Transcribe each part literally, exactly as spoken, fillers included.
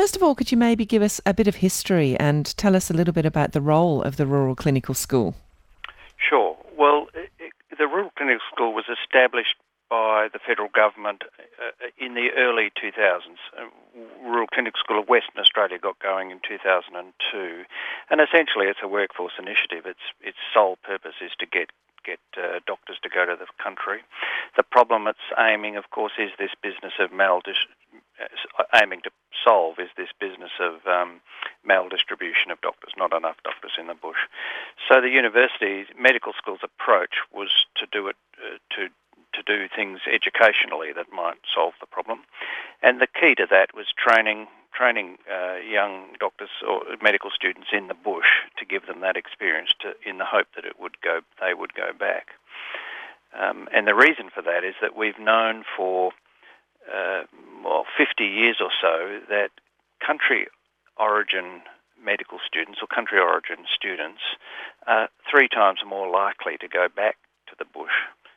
first of all, could you maybe give us a bit of history and tell us a little bit about the role of the Rural Clinical School? Sure. Well, it, it, the Rural Clinical School was established by the federal government uh, in the early two thousands. Uh, Rural Clinical School of Western Australia got going in two thousand two, and essentially it's a workforce initiative. Its its sole purpose is to get get uh, doctors to go to the country. The problem it's aiming, of course, is this business of maldis- aiming to solve is this business of um, maldistribution of doctors, not enough doctors in the bush. So the university medical school's approach was to do it uh, to to do things educationally that might solve the problem, and the key to that was training training uh, young doctors or medical students in the bush to give them that experience, to, in the hope that it would go they would go back. Um, and the reason for that is that we've known for uh, well fifty years or so that country origin medical students or country origin students are three times more likely to go back to the bush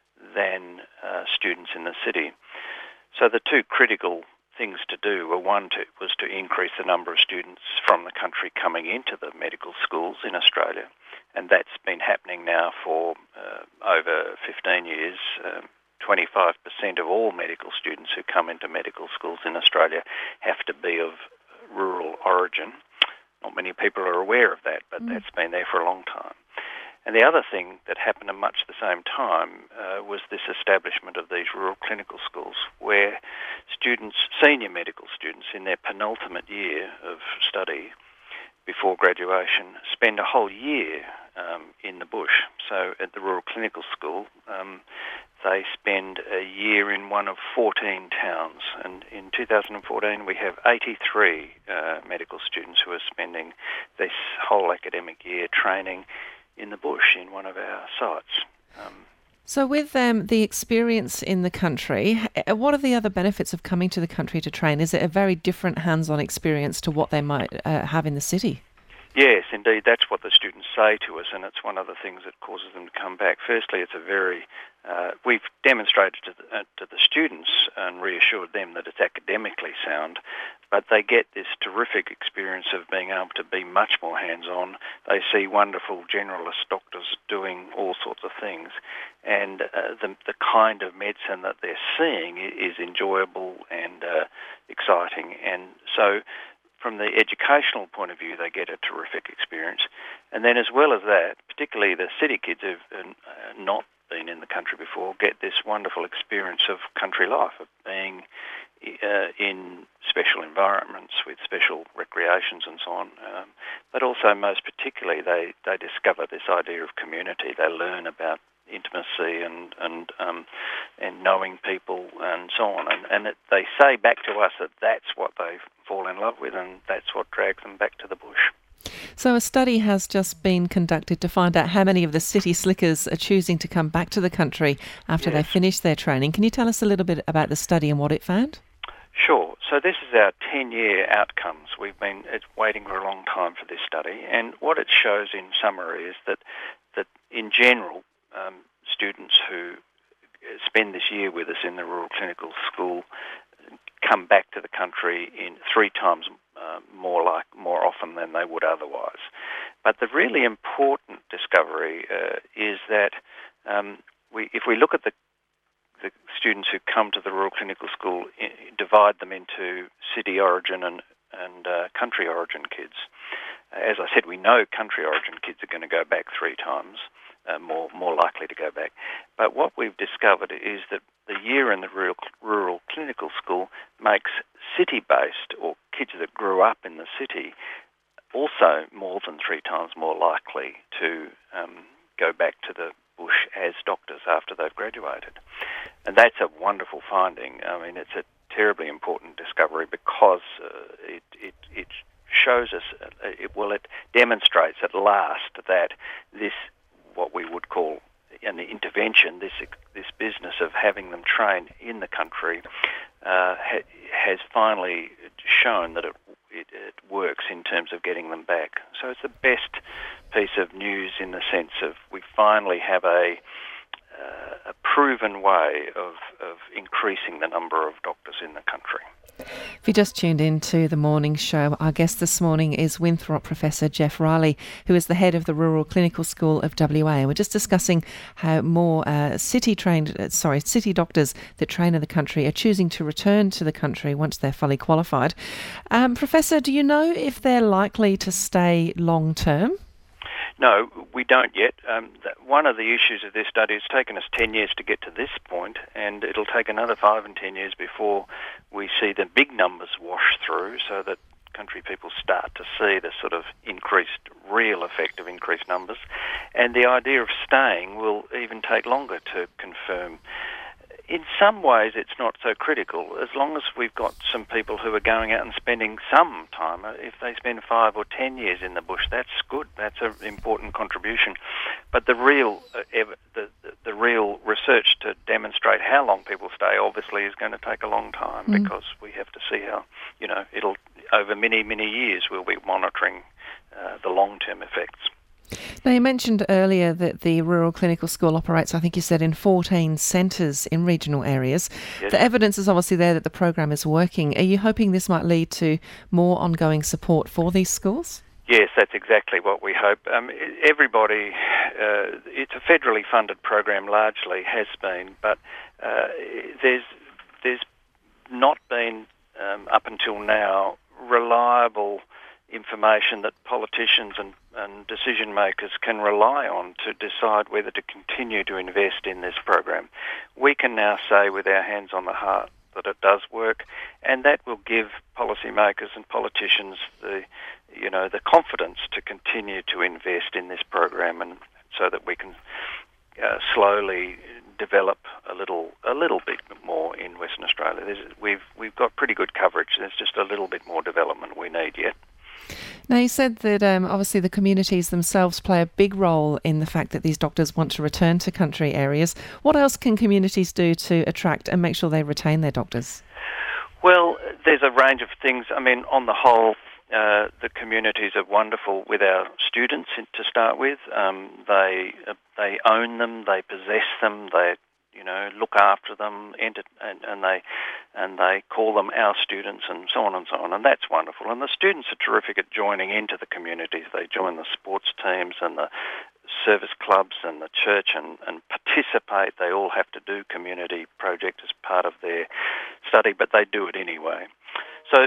than uh, students in the city. So the two critical things to do were, one to, was to increase the number of students from the country coming into the medical schools in Australia, and that's been happening now for uh, over fifteen years. Um, twenty-five percent of all medical students who come into medical schools in Australia have to be of rural origin. Not many people are aware of that, but mm. that's been there for a long time. And the other thing that happened at much the same time uh, was this establishment of these rural clinical schools, where students, senior medical students in their penultimate year of study before graduation, spend a whole year um, in the bush. So at the Rural Clinical School, um, they spend a year in one of fourteen towns. And in two thousand fourteen, we have eighty-three uh, medical students who are spending this whole academic year training in the bush in one of our sites. Um, so with um, the experience in the country, what are the other benefits of coming to the country to train? Is it a very different hands-on experience to what they might uh, have in the city? Yes, indeed, that's what the students say to us, and it's one of the things that causes them to come back. Firstly, it's a very, uh, we've demonstrated to the, uh, to the students and reassured them that it's academically sound, but they get this terrific experience of being able to be much more hands-on. They see wonderful generalist doctors doing all sorts of things, and uh, the, the kind of medicine that they're seeing is enjoyable and uh, exciting, and so from the educational point of view, they get a terrific experience. And then as well as that, particularly the city kids who've uh, not been in the country before get this wonderful experience of country life, of being uh, in special environments with special recreations and so on. Um, but also, most particularly, they, they discover this idea of community. They learn about intimacy and and um, and knowing people and so on, and and it, they say back to us that that's what they fall in love with, and that's what drags them back to the bush. So a study has just been conducted to find out how many of the city slickers are choosing to come back to the country after yes. they finish their training. Can you tell us a little bit about the study and what it found? Sure. So this is our ten-year outcomes. We've been it's waiting for a long time for this study, and what it shows in summary is that that in general, Um, students who spend this year with us in the Rural Clinical School come back to the country in three times uh, more like more often than they would otherwise. But the really important discovery uh, is that um, we, if we look at the the students who come to the Rural Clinical School, I, divide them into city origin and and uh, country origin kids. As I said, we know country origin kids are going to go back three times. Uh, more more likely to go back. But what we've discovered is that the year in the rural, rural clinical school makes city-based, or kids that grew up in the city, also more than three times more likely to um, go back to the bush as doctors after they've graduated. And that's a wonderful finding. I mean, it's a terribly important discovery because uh, it, it, it shows us, uh, it, well, it demonstrates at last that this what we would call an intervention, this this business of having them train in the country, uh, ha, has finally shown that it, it it works in terms of getting them back. So it's the best piece of news in the sense of we finally have a uh, a proven way of, of increasing the number of doctors in the country. If you just tuned in to the morning show, our guest this morning is Winthrop Professor Geoff Riley, who is the head of the Rural Clinical School of W A. And we're just discussing how more uh, city trained, uh, sorry, city doctors that train in the country are choosing to return to the country once they're fully qualified. Um, Professor, do you know if they're likely to stay long term? No, we don't yet. Um, one of the issues of this study, it's taken us ten years to get to this point, and it'll take another five and ten years before we see the big numbers wash through, so that country people start to see the sort of increased, real effect of increased numbers. And the idea of staying will even take longer to confirm. In some ways, it's not so critical. As long as we've got some people who are going out and spending some time, if they spend five or ten years in the bush, that's good. That's an important contribution. But the real, uh, ev- the, the the real research to demonstrate how long people stay, obviously, is going to take a long time mm. because we have to see how, you know, it'll over many many years we'll be monitoring uh, the long-term effects. Now, you mentioned earlier that the Rural Clinical School operates, I think you said, in fourteen centres in regional areas. Yes. The evidence is obviously there that the program is working. Are you hoping this might lead to more ongoing support for these schools? Yes, that's exactly what we hope. Um, everybody, uh, it's a federally funded program, largely has been, but uh, there's there's not been um, up until now reliable information that politicians and, and decision makers can rely on to decide whether to continue to invest in this program. We can now say with our hands on the heart that it does work, and that will give policymakers and politicians the, you know, the confidence to continue to invest in this program, and so that we can uh, slowly develop a little a little bit more in Western Australia. There's, we've we've got pretty good coverage. There's just a little bit more development we need yet. Now, you said that um, obviously the communities themselves play a big role in the fact that these doctors want to return to country areas. What else can communities do to attract and make sure they retain their doctors? Well, there's a range of things. I mean, on the whole, uh, the communities are wonderful with our students to start with. Um, they uh, they own them, they possess them, they you know, look after them, enter, and, and they and they call them our students, and so on and so on, and that's wonderful. And the students are terrific at joining into the communities. They join the sports teams and the service clubs and the church and, and participate. They all have to do community projects as part of their study, but they do it anyway. So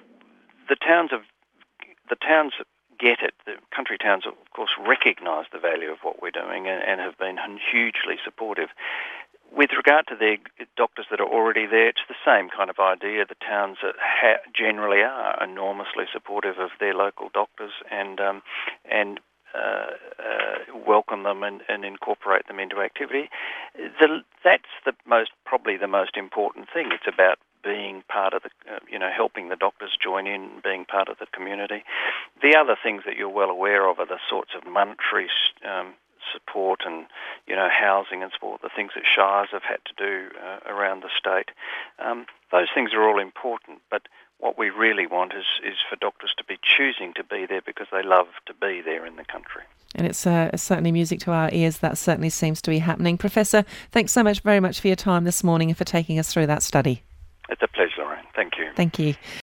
the towns of the towns get it. The country towns, of course, recognise the value of what we're doing and, and have been hugely supportive. With regard to the doctors that are already there, it's the same kind of idea. The towns are, ha- generally are enormously supportive of their local doctors and um, and uh, uh, welcome them and, and incorporate them into activity. The, that's the most probably the most important thing. It's about being part of the, uh, you know, helping the doctors join in, being part of the community. The other things that you're well aware of are the sorts of monetary um, support and, you know, housing and support, the things that shires have had to do uh, around the state. Um, those things are all important, but what we really want is, is for doctors to be choosing to be there because they love to be there in the country. And it's uh, certainly music to our ears. That certainly seems to be happening. Professor, thanks so much very much for your time this morning and for taking us through that study. It's a pleasure, Lorraine. Thank you. Thank you.